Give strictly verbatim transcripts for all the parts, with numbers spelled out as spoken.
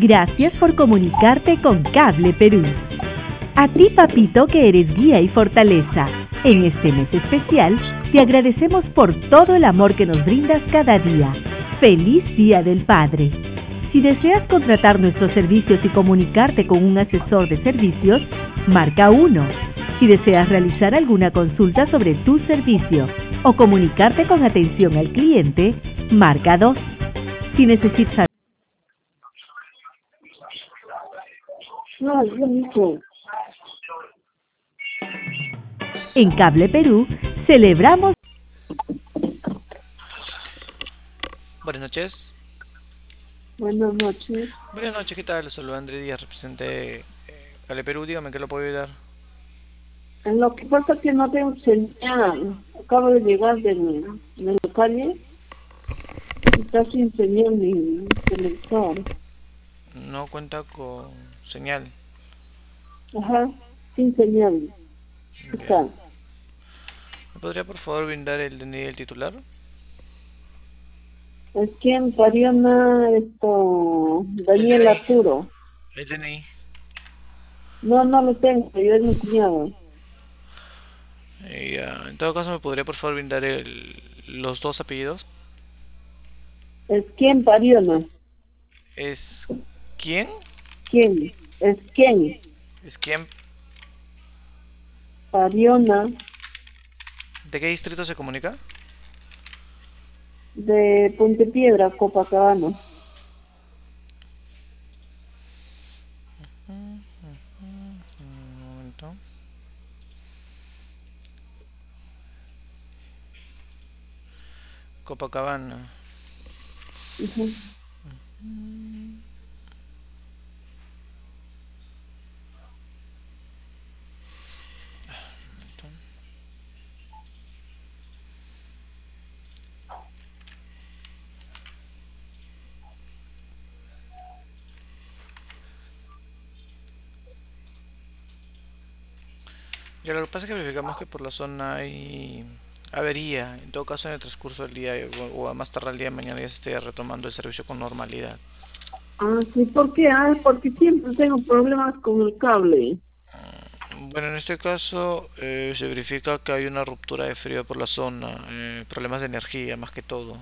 Gracias por comunicarte con Cable Perú. A ti, papito, que eres guía y fortaleza. En este mes especial, te agradecemos por todo el amor que nos brindas cada día. ¡Feliz Día del Padre! Si deseas contratar nuestros servicios y comunicarte con un asesor de servicios, marca uno. Si deseas realizar alguna consulta sobre tu servicio o comunicarte con atención al cliente, marca dos. Si necesitas... No, es bonito. En Cable Perú, celebramos... Buenas noches. Buenas noches. Buenas noches, ¿qué tal? Soy André Díaz, representante eh, Cable Perú. Dígame, ¿qué lo puedo ayudar? Lo que pasa es que no tengo señal. Acabo de llegar de, de la calle y está sin señal mi televisor. No cuenta con señal. Ajá, sin señal. Ya. Está. ¿Me podría por favor brindar el D N I del titular? Es quien Pariona, esto, El Daniel D N I. Arturo. El D N I. No, no lo tengo, yo es mi cuñado. Eh, ya. En todo caso, ¿me podría por favor brindar el, los dos apellidos? Es quien Pariona. ¿Es quién? ¿Quién? Es quien ¿Es quién? Pariona ¿De qué distrito se comunica? de Pontepiedra, Copacabana. Un momento. Copacabana. Ujú. Ya, lo que pasa es que verificamos que por la zona hay avería. En todo caso, en el transcurso del día o, o a más tarde el día de mañana ya se esté retomando el servicio con normalidad. Ah, sí, ¿por qué? Ah, porque siempre tengo problemas con el cable. Bueno, en este caso eh, se verifica que hay una ruptura de frío por la zona, eh, problemas de energía más que todo.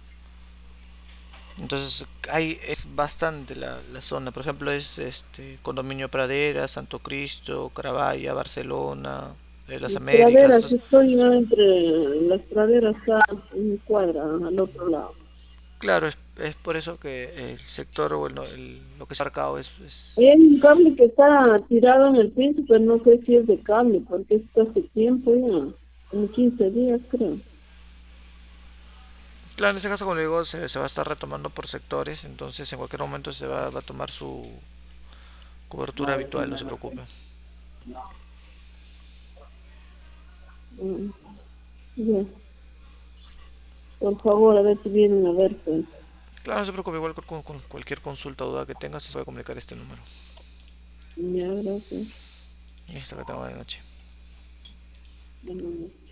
Entonces hay es bastante la, la zona. Por ejemplo, es este Condominio Pradera, Santo Cristo, Carabaya, Barcelona, eh, Las Las Américas. praderas, Entonces, estoy yo entre las praderas, está en mi cuadra, al otro lado. claro, es, es por eso que el sector o el- el- lo que se ha marcado es, es- Hay un cable que está tirado en el piso, pero no sé si es de cable, porque esto hace tiempo ya, como quince días creo. Claro, en este caso, como le digo, se, se va a estar retomando por sectores, entonces en cualquier momento se va, va a tomar su cobertura habitual, no se preocupe. Mm, ya. Por favor, a ver si vienen a ver, pues. Claro, no se preocupe, igual con, con cualquier consulta o duda que tenga, se puede comunicar este número. Ya, gracias. Listo, que tenga buena noche. Bueno,